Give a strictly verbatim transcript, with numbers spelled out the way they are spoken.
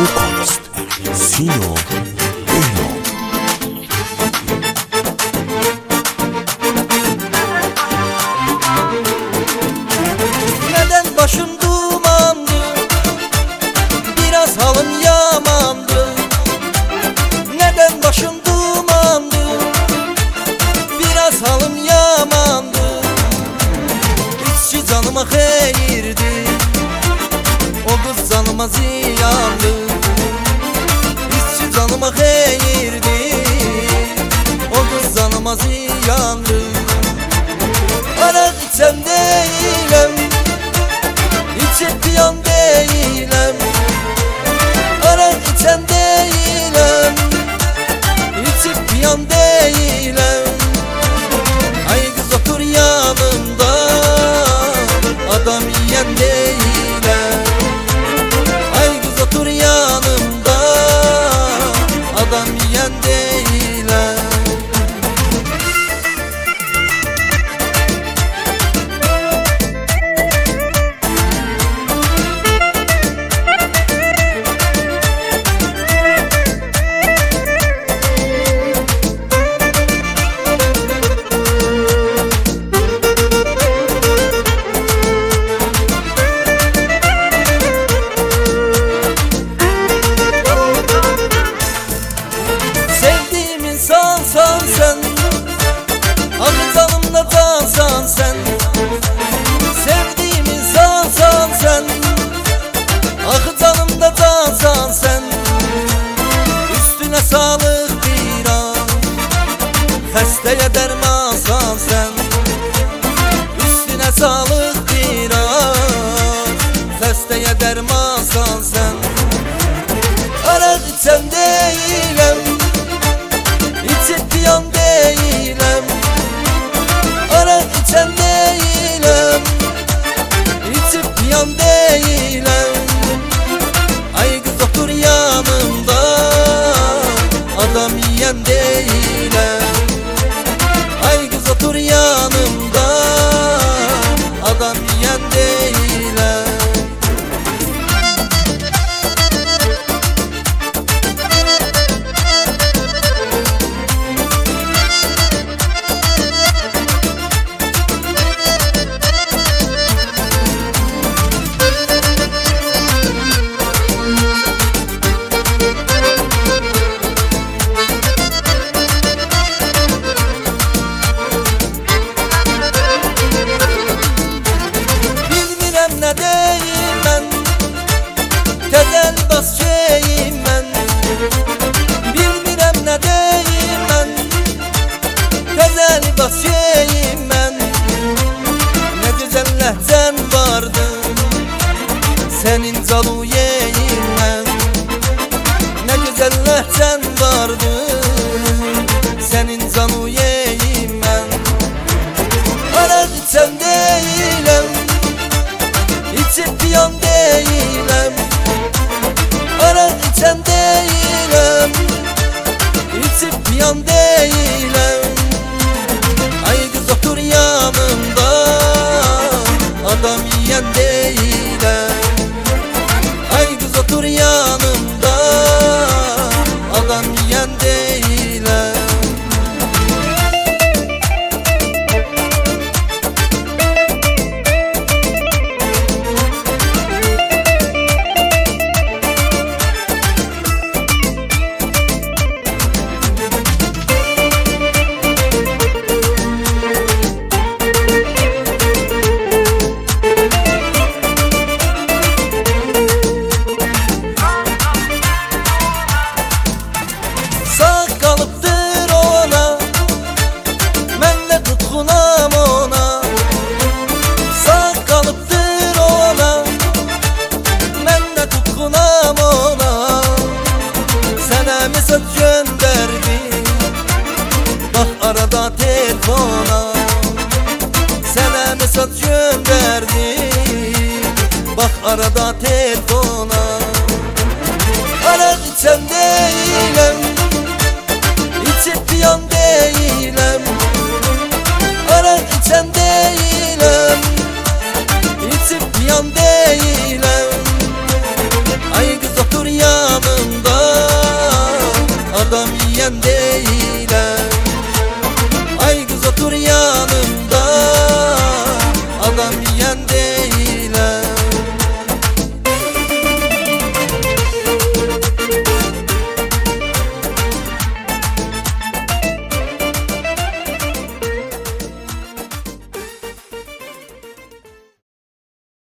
Vocalist Sino Eno. Neden başım dumandı, biraz halım yamandı. Neden başım dumandı, biraz halım yamandı. İçi canıma xeyirdi, o kız canıma ziyandı. İçi canıma xeyirdi, o kız canıma ziyandı. Arak içem değilim, içip piyan değilim. Arak içem değilim, içip piyan değilim. Ay kız otur yanımda, adam yiyen değilim. Ay kız otur yanımda, adam yiyen değilim. Sevdiğim insansan sen, ah canımda cansan sen. Sevdiğim insansan sen, ah canımda cansan sen. Üstüne sağlık bir an, hastaya dermansan sen. Üstüne sağlık bir an, hastaya dermansan sen. Arak içem değilim, İçip piyan değilim. Arak içen değilim, İçip piyan değilim. Ay kız otur yanımda, adam yiyen değilim. Ay kız otur yanımda, adam yiyen değilim. Bilmirəm nə deyim mən, gözəl bas şeyim mən. Bilmirəm nə deyim mən, gözəl bas şeyim mən. Nə gözəl ləhcən vardı, sənin calu yeyim mən. Nə gözəl ləhcən vardı, sənin calu yeyim mən. Arak içəm değilim, İçip piyan değilim. Arak içem değilim, İçip piyan değilim. Ay kız otur yanımda, adam yiyen değilim. Ay kız otur yanımda, adam yiyen değilim. Sağ kalıptır ona, mən də tutqunam ona. Sağ kalıptır ona, mən də tutqunam ona. Sənə mesaj göndərdim, bax arada telefona. Sənə mesaj göndərdim, bax arada telefona. Arak içəm değilim, İçip piyan değilim. Arak içem değilim, İçip piyan değilim. Ay kız otur yanımda, değilim. Ay kız otur yanımda,